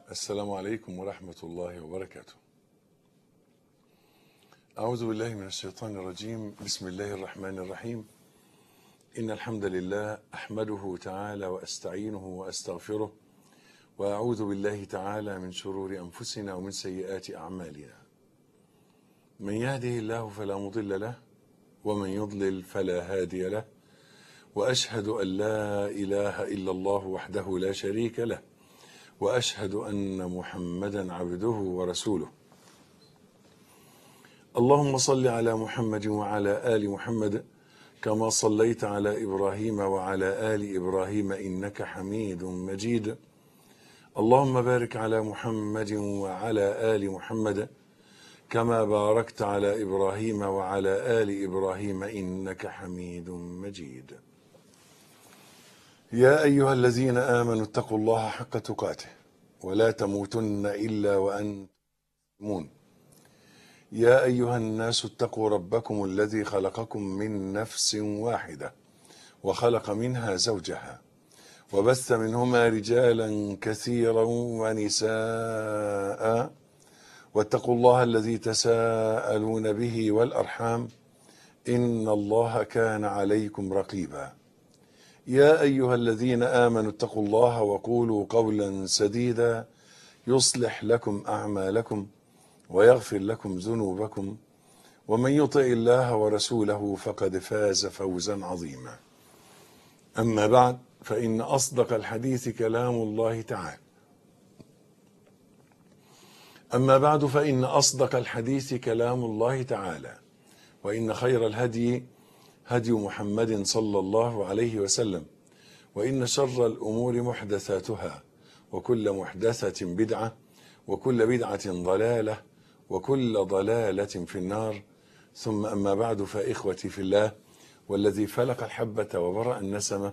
السلام عليكم ورحمة الله وبركاته. أعوذ بالله من الشيطان الرجيم. بسم الله الرحمن الرحيم. إن الحمد لله أحمده تعالى وأستعينه وأستغفره، وأعوذ بالله تعالى من شرور أنفسنا ومن سيئات أعمالنا. من يهده الله فلا مضل له، ومن يضلل فلا هادي له، وأشهد أن لا إله إلا الله وحده لا شريك له، وأشهد أن محمدا عبده ورسوله. اللهم صل على محمد وعلى آل محمد كما صليت على إبراهيم وعلى آل إبراهيم إنك حميد مجيد. اللهم بارك على محمد وعلى آل محمد كما باركت على إبراهيم وعلى آل إبراهيم إنك حميد مجيد. يا أيها الذين آمنوا اتقوا الله حق تقاته ولا تموتن إلا وأنتم مسلمون. يا أيها الناس اتقوا ربكم الذي خلقكم من نفس واحدة وخلق منها زوجها وبث منهما رجالا كثيرا ونساء، واتقوا الله الذي تساءلون به والأرحام إن الله كان عليكم رقيبا. يا أيها الذين آمنوا اتقوا الله وقولوا قولا سديدا يصلح لكم أعمالكم ويغفر لكم ذنوبكم، ومن يطع الله ورسوله فقد فاز فوزا عظيما. أما بعد، فإن أصدق الحديث كلام الله تعالى وإن خير الهدي هدي محمد صلى الله عليه وسلم، وإن شر الأمور محدثاتها، وكل محدثة بدعة، وكل بدعة ضلالة، وكل ضلالة في النار. ثم أما بعد، فإخوتي في الله والذي فلق الحبة وبرأ النسمة،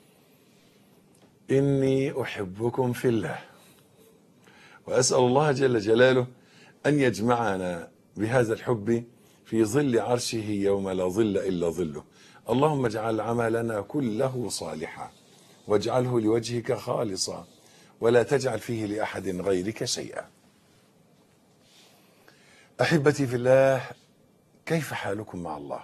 إني أحبكم في الله، وأسأل الله جل جلاله أن يجمعنا بهذا الحب في ظل عرشه يوم لا ظل إلا ظله. اللهم اجعل عملنا كله صالحا، واجعله لوجهك خالصا، ولا تجعل فيه لأحد غيرك شيئا. أحبتي في الله، كيف حالكم مع الله؟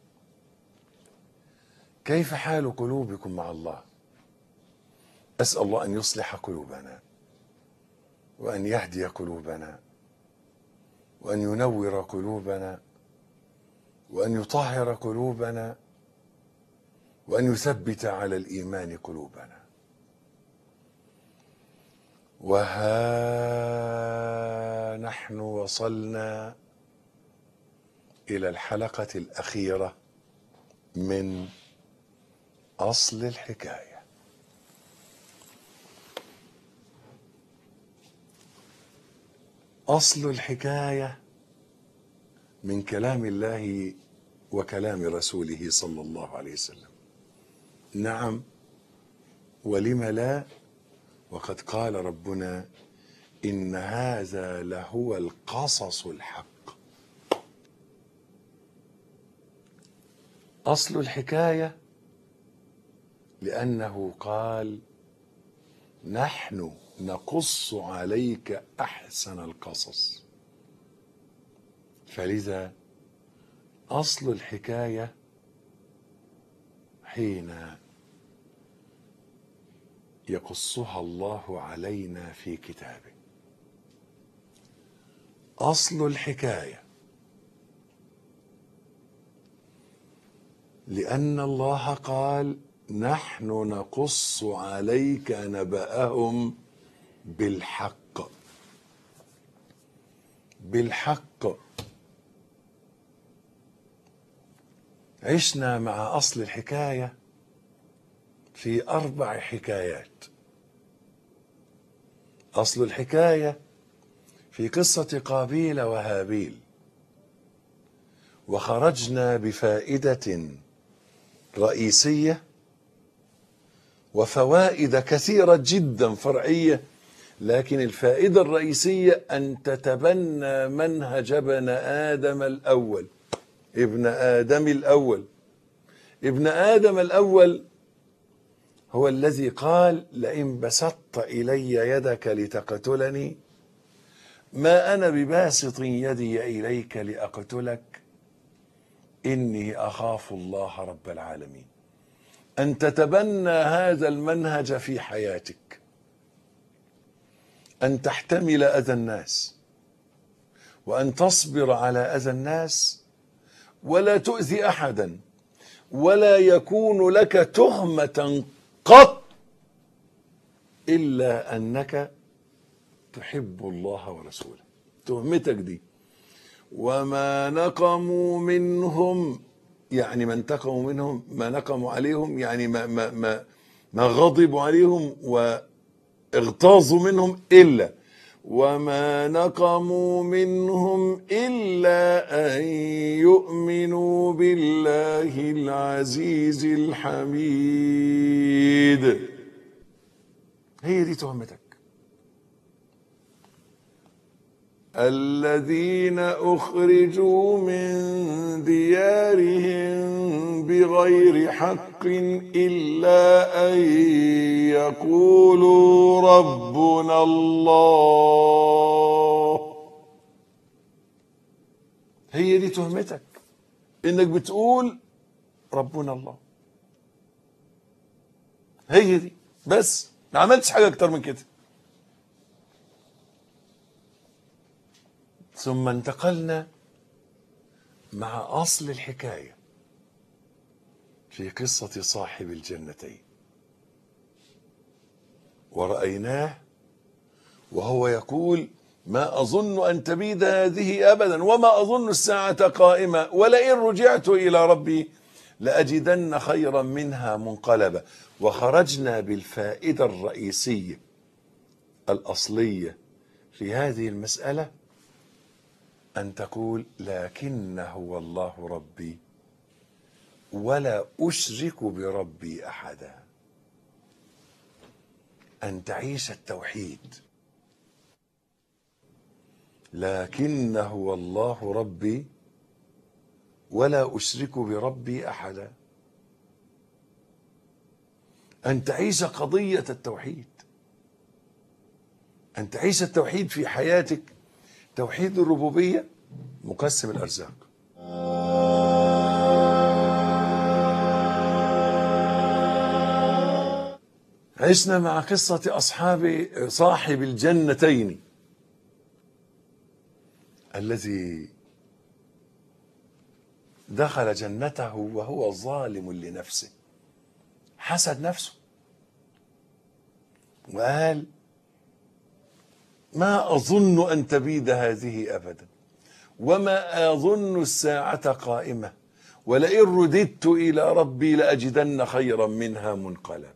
كيف حال قلوبكم مع الله؟ أسأل الله أن يصلح قلوبنا، وأن يهدي قلوبنا، وأن ينور قلوبنا، وأن يطهر قلوبنا، وأن يثبت على الإيمان قلوبنا. وها نحن وصلنا إلى الحلقة الأخيرة من أصل الحكاية. أصل الحكاية من كلام الله وكلام رسوله صلى الله عليه وسلم. نعم، ولم لا؟ وقد قال ربنا: إن هذا لهو القصص الحق. أصل الحكاية لأنه قال: نحن نقص عليك أحسن القصص. فلذا أصل الحكاية حين يقصها الله علينا في كتابه. أصل الحكاية لأن الله قال: نحن نقص عليك نبأهم بالحق. بالحق. عشنا مع أصل الحكاية في 4 حكايات. أصل الحكاية في قصة قابيل وهابيل، وخرجنا بفائدة رئيسية وفوائد كثيرة جدا فرعية، لكن الفائدة الرئيسية أن تتبنى منهج ابن آدم الأول. ابن آدم الأول هو الذي قال لئن بسطت إلي يدك لتقتلني ما أنا بباسط يدي إليك لأقتلك إني أخاف الله رب العالمين. أن تتبنى هذا المنهج في حياتك، أن تحتمل أذى الناس وأن تصبر على أذى الناس ولا تؤذي أحدا، ولا يكون لك تهمة قط إلا أنك تحب الله ورسوله. تهمتك دي وما نقموا منهم، يعني ما انتقموا منهم، ما نقموا عليهم، يعني ما غضبوا عليهم واغتاظوا منهم، إلا وما نقموا منهم إلا أن يؤمنوا بالله العزيز الحميد. هي دي تهمتك. الذين أخرجوا من ديارهم بغير حق إلا أن يقولوا ربنا الله. هي دي تهمتك، إنك بتقول ربنا الله. هي دي بس، ما عملتش حاجة أكتر من كده. ثم انتقلنا مع أصل الحكاية في قصة صاحب الجنتين، ورأيناه وهو يقول ما أظن أن تبيد هذه أبدا وما أظن الساعة قائمة ولئن رجعت إلى ربي لأجدن خيرا منها منقلبا. وخرجنا بالفائدة الرئيسية الأصلية في هذه المسألة، أن تقول لكن هو الله ربي ولا أشرك بربي أحدا. أن تعيش التوحيد، لكن هو الله ربي ولا أشرك بربي أحدا. أن تعيش قضية التوحيد، أن تعيش التوحيد في حياتك. توحيد الربوبية مقسم الأرزاق. عشنا مع قصة أصحاب صاحب الجنتين الذي دخل جنته وهو ظالم لنفسه، حسد نفسه وقال ما أظن أن تبيد هذه أبدا وما أظن الساعة قائمة ولئن رددت إلى ربي لأجدن خيرا منها منقلبا.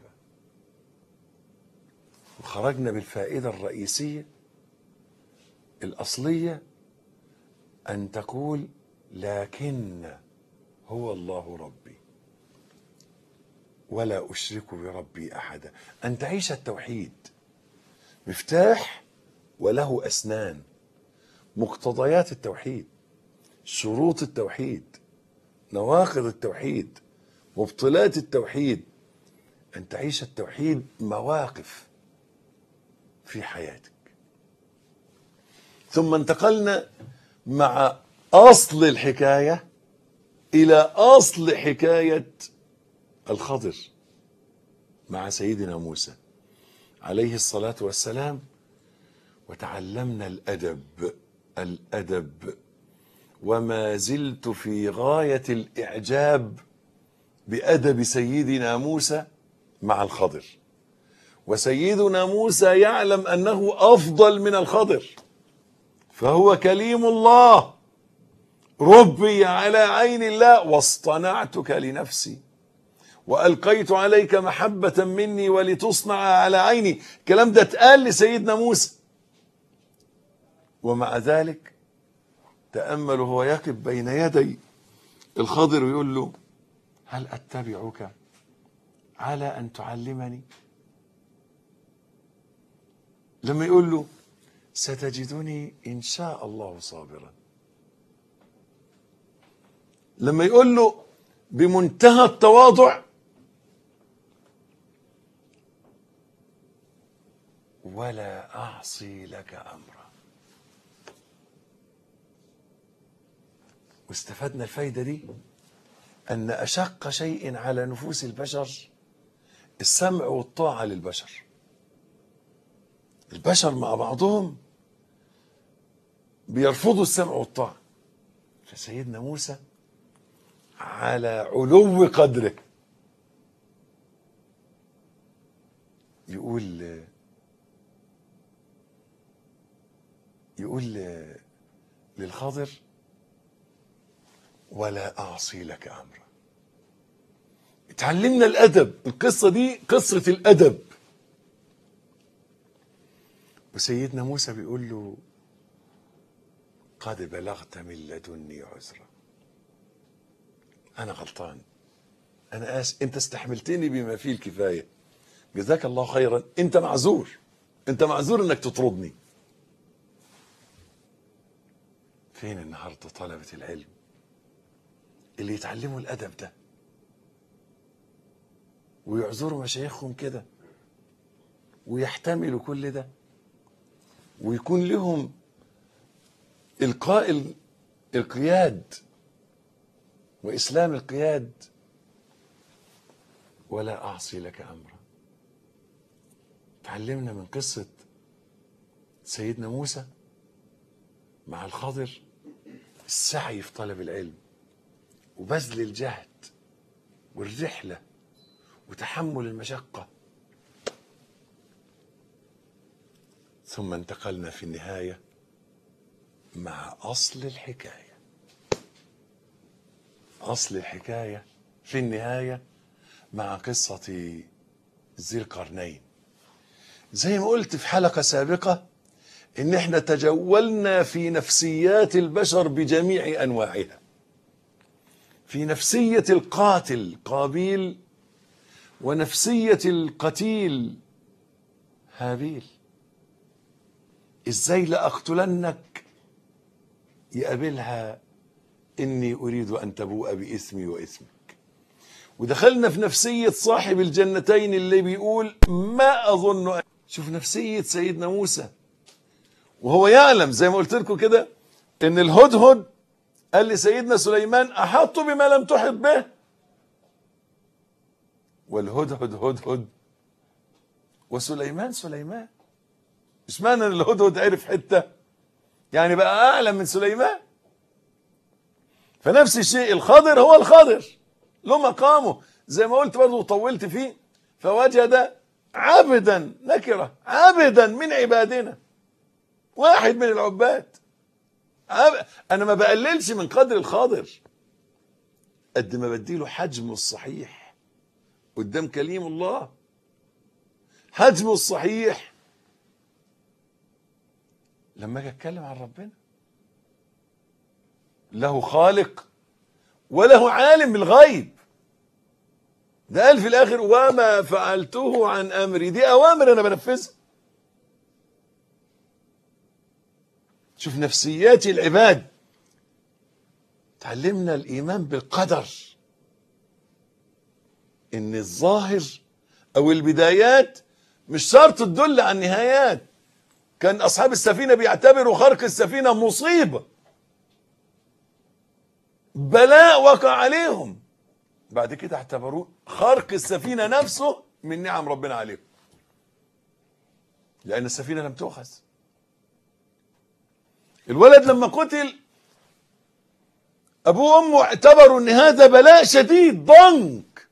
وخرجنا بالفائدة الرئيسية الأصلية، أن تقول لكن هو الله ربي ولا أشرك بربي أحدا. أن تعيش التوحيد مفتاح وله أسنان، مقتضيات التوحيد، شروط التوحيد، نواقض التوحيد، مبطلات التوحيد. أن تعيش التوحيد مواقف في حياتك. ثم انتقلنا مع أصل الحكاية إلى أصل حكاية الخضر مع سيدنا موسى عليه الصلاة والسلام. وتعلمنا الأدب، وما زلت في غاية الإعجاب بأدب سيدنا موسى مع الخضر. وسيدنا موسى يعلم أنه أفضل من الخضر، فهو كليم الله، ربي على عين الله، واصطنعتك لنفسي وألقيت عليك محبة مني ولتصنع على عيني. الكلام ده اتقال لسيدنا موسى، ومع ذلك تأمل وهو يقف بين يدي الخضر ويقول له هل أتبعك على أن تعلمني؟ لما يقول له ستجدني إن شاء الله صابرا، لما يقول له بمنتهى التواضع ولا أعصي لك أمرا. واستفدنا الفايدة دي أن أشق شيء على نفوس البشر السمع والطاعة للبشر. البشر مع بعضهم بيرفضوا السمع والطاعة، فسيدنا موسى على علو قدره يقول للخضر ولا أعصي لك أمرا. اتعلمنا الأدب. القصة دي قصة الأدب. وسيدنا موسى بيقول له قد بلغت من لدني عذرا، أنا غلطان، أنا آسف، أنت استحملتني بما فيه الكفاية، جزاك الله خيرا، أنت معذور، أنت معذور إنك تطردني. فين النهارده طلبة العلم اللي يتعلموا الأدب ده ويعذروا مشايخهم كده ويحتملوا كل ده ويكون لهم إلقاء القياد وإسلام القياد؟ ولا أعصي لك أمرا. تعلمنا من قصة سيدنا موسى مع الخضر السعي في طلب العلم وبذل الجهد والرحلة وتحمل المشقة. ثم انتقلنا في النهاية مع أصل الحكاية. أصل الحكاية في النهاية مع قصة ذي القرنين. زي ما قلت في حلقة سابقة إن احنا تجولنا في نفسيات البشر بجميع أنواعها، في نفسية القاتل قابيل ونفسية القتيل هابيل. إزاي لأقتلنك يقابلها إني أريد أن تبوء بإثمي وإثمك. ودخلنا في نفسية صاحب الجنتين اللي بيقول ما أظن شوف نفسية سيدنا موسى وهو يعلم زي ما قلت لكم كده إن الهدهد قال لسيدنا سليمان أحط بما لم تحط به، والهدهد هدهد وسليمان سليمان. مش معنى ان الهدهد عرف حته يعني بقى اعلم من سليمان. فنفس الشيء الخضر هو الخضر له مقامه زي ما قلت برضه وطولت فيه. فوجد عبدا نكره، عبدا من عبادنا، واحد من العباد. انا ما بقللش من قدر الخاضر قد ما بديله حجمه الصحيح قدام كليم الله. حجمه الصحيح لما اجي اتكلم عن ربنا له خالق وله عالم بالغيب. ده قال في الاخر وما فعلته عن امري، دي اوامر انا بنفذها. شوف نفسيات العباد. تعلمنا الايمان بالقدر، ان الظاهر او البدايات مش شرط تدل على النهايات. كان اصحاب السفينه بيعتبروا خرق السفينه مصيبه، بلاء وقع عليهم، بعد كده اعتبروه خرق السفينه نفسه من نعم ربنا عليهم، لان السفينه لم تؤخذ. الولد لما قتل ابوه وامه اعتبروا ان هذا بلاء شديد ضنك،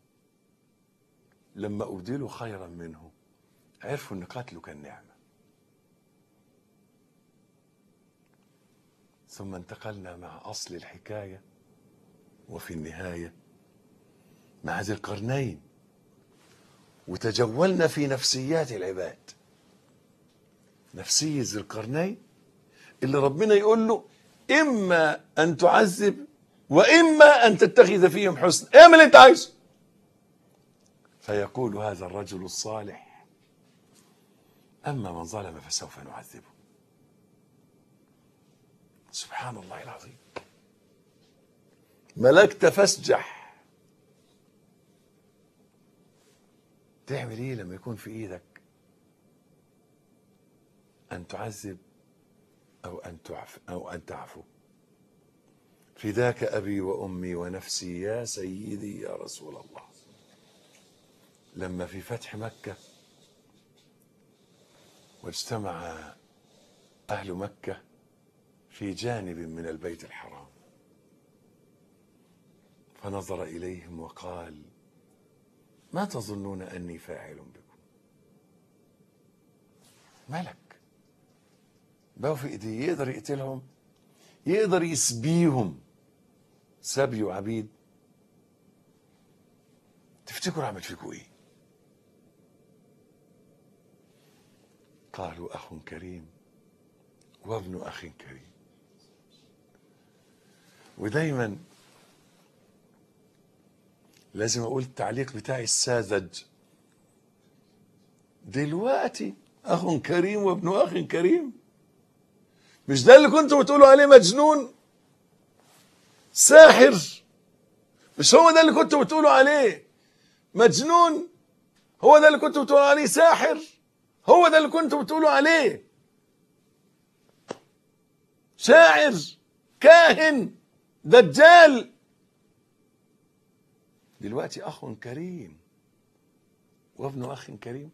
لما ابدلوا خيرا منه عرفوا ان قتله كان نعمه. ثم انتقلنا مع اصل الحكايه وفي النهايه مع ذي القرنين، وتجولنا في نفسيات العباد. نفسيه ذي القرنين اللي ربنا يقول له اما ان تعذب واما ان تتخذ فيهم حسنا، اعمل اللي انت عايزه. فيقول هذا الرجل الصالح اما من ظلم فسوف نعذبه. سبحان الله العظيم. ملكت فاسجح. تعمل ايه لما يكون في ايدك أن تعذب أو أن تعفو. فداك أبي وأمي ونفسي يا سيدي يا رسول الله. لما في فتح مكة واجتمع أهل مكة في جانب من البيت الحرام، فنظر إليهم وقال: ما تظنون أني فاعل بكم؟ ملك بقوا في إيديه، يقدر يقتلهم، يقدر يسبيهم سبي وعبيد. تفتكروا عمل فيكم ايه؟ قالوا: أخ كريم وابن أخ كريم. ودايما لازم أقول التعليق بتاعي الساذج دلوقتي: أخ كريم وابن أخ كريم. مش ده اللي كنتوا بتقولوا عليه مجنون ساحر؟ مش هو ده اللي كنتوا بتقولوا عليه مجنون؟ هو ده اللي كنتوا بتقولوا عليه ساحر؟ هو ده اللي كنتوا بتقولوا عليه شاعر، كاهن، دجال؟ دلوقتي أخ كريم وابن أخ كريم.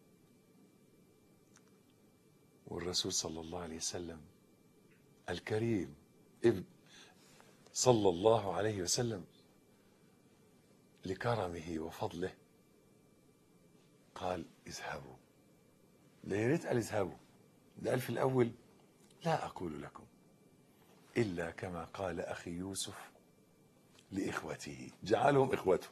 والرسول صلى الله عليه وسلم الكريم صلى الله عليه وسلم لكرمه وفضله قال: اذهبوا. لا يا ريت قال اذهبوا، ده قال في الأول: لا أقول لكم إلا كما قال أخي يوسف لإخوته، جعلهم إخوته: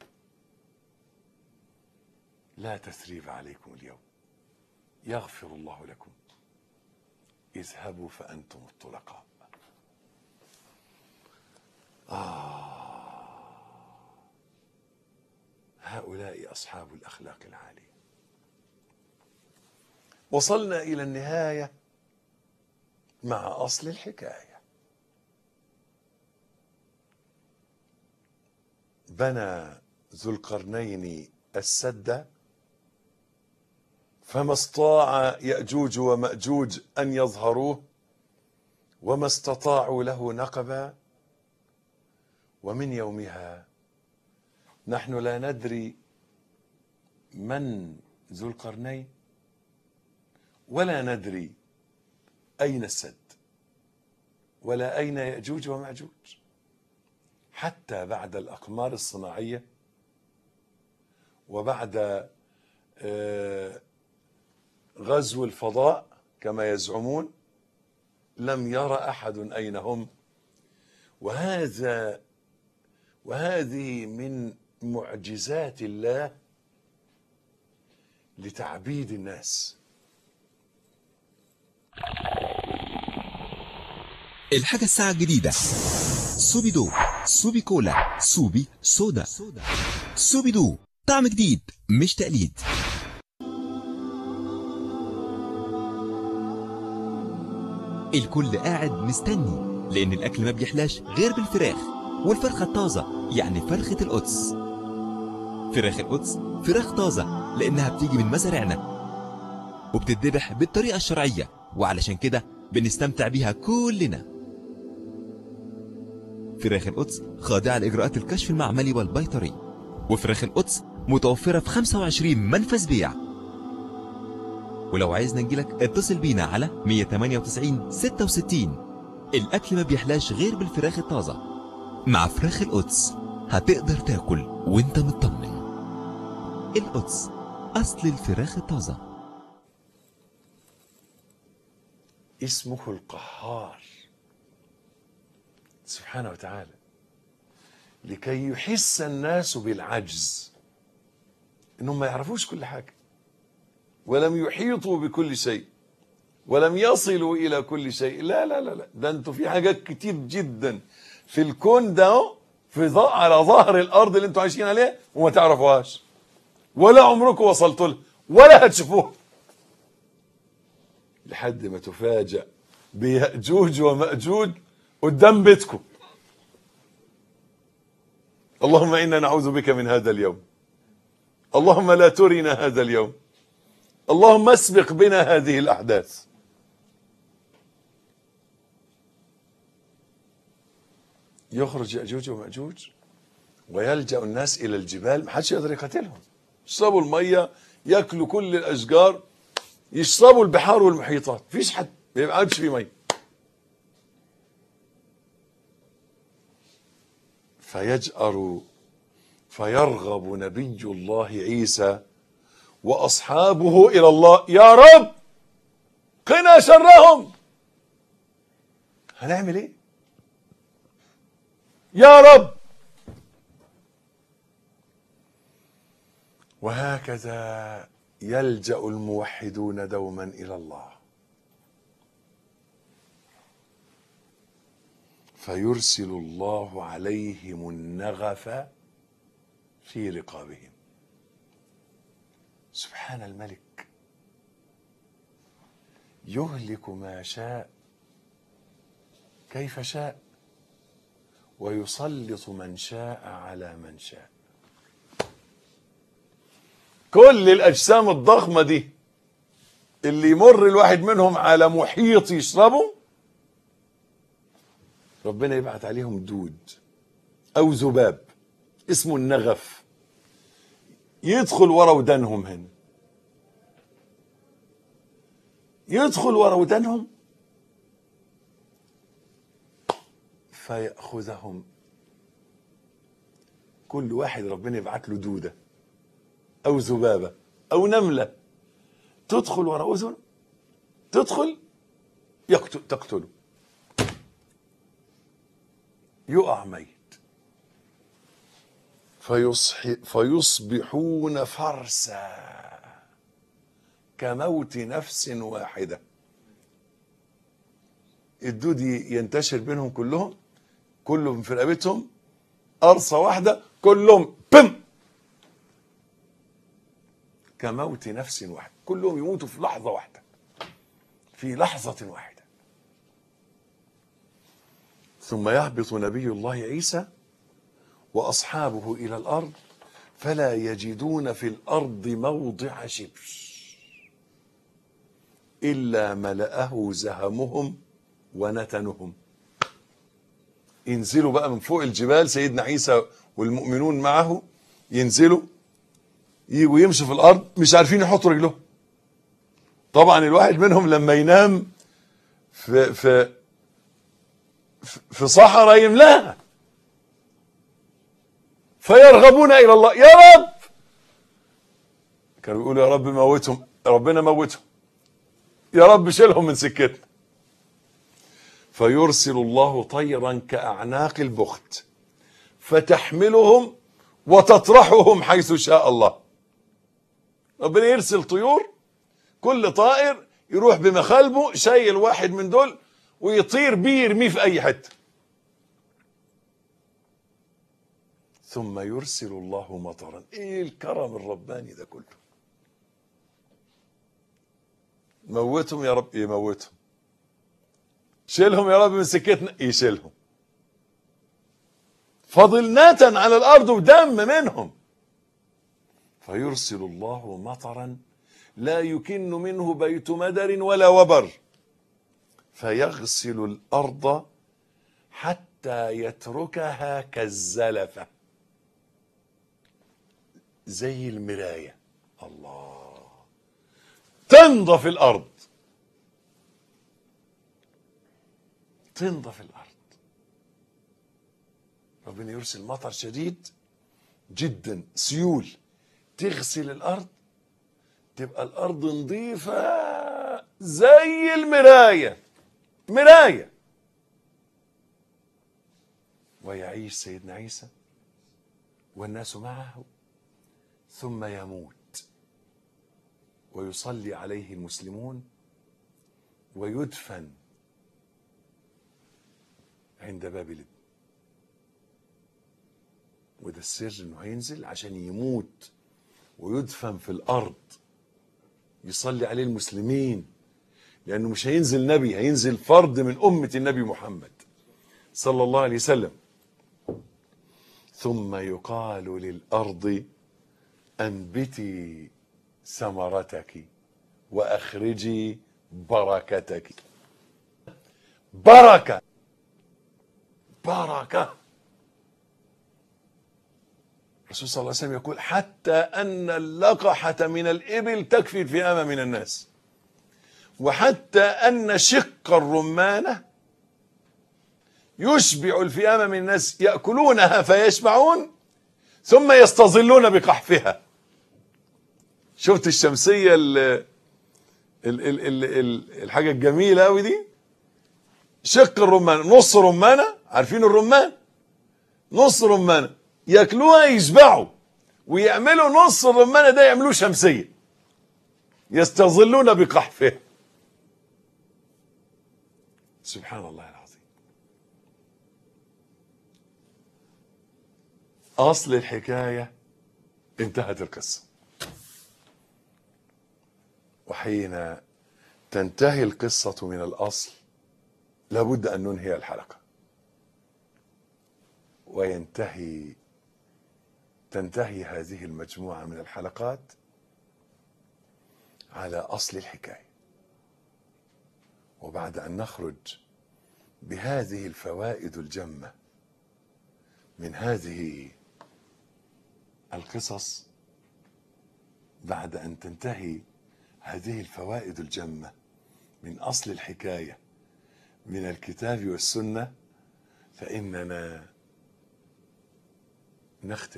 لا تثريب عليكم اليوم يغفر الله لكم، اذهبوا فأنتم الطلقاء. هؤلاء أصحاب الأخلاق العالية. وصلنا إلى النهاية مع أصل الحكاية. بنى ذو القرنين السد فما استطاع يأجوج ومأجوج أن يظهروه، وما استطاعوا له نقبا. ومن يومها نحن لا ندري من ذو القرنين، ولا ندري أين السد، ولا أين يأجوج ومأجوج، حتى بعد الأقمار الصناعية وبعد غزو الفضاء كما يزعمون لم يرى أحد أين هم. وهذه من معجزات الله لتعبيد الناس. الحاجة الساعة الجديدة سوبي دو، سوبي كولا، سوبي صودا. سوبي دو طعم جديد مش تقليد. الكل قاعد مستني، لأن الأكل ما بيحلاش غير بالفراخ، والفرخة الطازة يعني فرخة القدس. فراخ القدس فراخ طازة لأنها بتيجي من مزارعنا وبتتذبح بالطريقة الشرعية، وعلشان كده بنستمتع بيها كلنا. فراخ القدس خاضعة لإجراءات الكشف المعملي والبيطري، وفراخ القدس متوفرة في 25 منفذ بيع. ولو عايزنا نجيلك اتصل بينا على 198 66. الأكل ما بيحلاش غير بالفراخ الطازة. مع فراخ القدس هتقدر تاكل وانت مطمن. القدس أصل الفراخ الطازة. اسمه القهار سبحانه وتعالى، لكي يحس الناس بالعجز، انهم ما يعرفوش كل حاجة، ولم يحيطوا بكل شيء، ولم يصلوا الى كل شيء. لا لا لا لا، ده انتوا في حاجات كتير جدا في الكون ده على ظهر الارض اللي انتوا عايشين عليها وما تعرفوهاش، ولا عمركم وصلتوا لها، ولا هتشوفوها، لحد ما تفاجأ بيأجوج ومأجوج قدام بيتكم. اللهم إنا نعوذ بك من هذا اليوم، اللهم لا ترنا هذا اليوم، اللهم اسبق بنا هذه الأحداث. يخرج يأجوج ومأجوج ويلجأ الناس إلى الجبال، محدش يقدر يقاتلهم. يشربوا المية، ياكلوا كل الأشجار، يشربوا البحار والمحيطات، مفيش حد ما يبقاش فيه مية. فيرغب نبي الله عيسى وأصحابه إلى الله: يا رب قنا شرهم. هنعمل ايه يا رب؟ وهكذا يلجأ الموحدون دوما إلى الله، فيرسل الله عليهم النغف في رقابهم. سبحان الملك، يهلك ما شاء كيف شاء ويسلط من شاء على من شاء. كل الأجسام الضخمة دي اللي يمر الواحد منهم على محيط يشربه، ربنا يبعت عليهم دود أو ذباب اسمه النغف، يدخل ورا ودانهم هنا، يدخل ورا ودانهم فيأخذهم. كل واحد ربنا يبعت له دودة أو ذبابة أو نملة تدخل ورا أذن، تدخل تقتله، يقع ميت. فيصبحون فرسا كموت نفس واحدة. الدود ينتشر بينهم كلهم في رقبتهم، قرصة واحدة كلهم بم، كموت نفس واحدة، كلهم يموتوا في لحظة واحدة، في لحظة واحدة. ثم يهبط نبي الله عيسى وأصحابه إلى الأرض فلا يجدون في الأرض موضع شبر إلا ملأه زهمهم ونتنهم. ينزلوا بقى من فوق الجبال، سيدنا عيسى والمؤمنون معه ينزلوا يجوا يمشوا في الأرض مش عارفين يحطوا رجلهم. طبعا الواحد منهم لما ينام في صحراء يملاها، فيرغبون إلى الله: يا رب. كانوا يقولوا: يا رب موتهم، ربنا موتهم، يا رب شيلهم من سكتنا. فيرسل الله طيرا كأعناق البخت فتحملهم وتطرحهم حيث شاء الله. ربنا يرسل طيور، كل طائر يروح بمخالبه شايل واحد من دول ويطير بيه يرميه في أي حتة. ثم يرسل الله مطرا. ايه الكرم الرباني ده كله! موتهم يا رب، يموتهم. شيلهم يا رب من سكتنا، يشيلهم. فضلنة على الأرض ودم منهم. فيرسل الله مطرا لا يكن منه بيت مدر ولا وبر، فيغسل الأرض حتى يتركها كالزلفة، زي المراية. الله، تنضف الأرض، تنضف الأرض. ربنا يرسل مطر شديد جدا، سيول تغسل الأرض، تبقى الأرض نظيفة زي المراية، مراية. ويعيش سيدنا عيسى والناس معه، ثم يموت ويصلي عليه المسلمون ويدفن عند باب الابن. وده السر، انه هينزل عشان يموت ويدفن في الارض، يصلي عليه المسلمين، لانه مش هينزل نبي، هينزل فرد من امة النبي محمد صلى الله عليه وسلم. ثم يقال للارض: انبتي ثمرتك واخرجي بركتك. بركة، بركة، الرسول صلى الله عليه وسلم يقول حتى أن اللقحة من الإبل تكفي الفئام من الناس، وحتى أن شق الرمانة يشبع الفئام من الناس يأكلونها فيشبعون ثم يستظلون بقحفها. شفت الشمسية الحاجة الجميلة أوي دي؟ شق الرمان، نص رمانة، عارفين الرمان؟ نص رمانة ياكلوها يشبعوا، ويعملوا نص الرمانة ده يعملوه شمسية يستظلون بقحفها. سبحان الله العظيم. أصل الحكاية انتهت القصة، وحين تنتهي القصة من الأصل لابد أن ننهي الحلقة، تنتهي هذه المجموعة من الحلقات على أصل الحكاية. وبعد أن نخرج بهذه الفوائد الجمة من هذه القصص، بعد أن تنتهي هذه الفوائد الجمة من أصل الحكاية من الكتاب والسنة، فإننا نختم.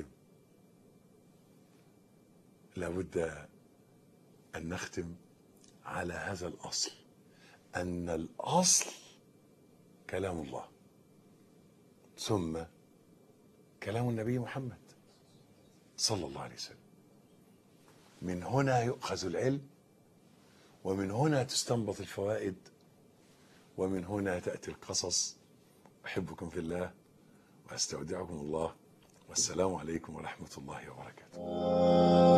لابد أن نختم على هذا الأصل، أن الأصل كلام الله ثم كلام النبي محمد صلى الله عليه وسلم. من هنا يؤخذ العلم، ومن هنا تستنبط الفوائد، ومن هنا تأتي القصص. أحبكم في الله وأستودعكم الله، والسلام عليكم ورحمة الله وبركاته.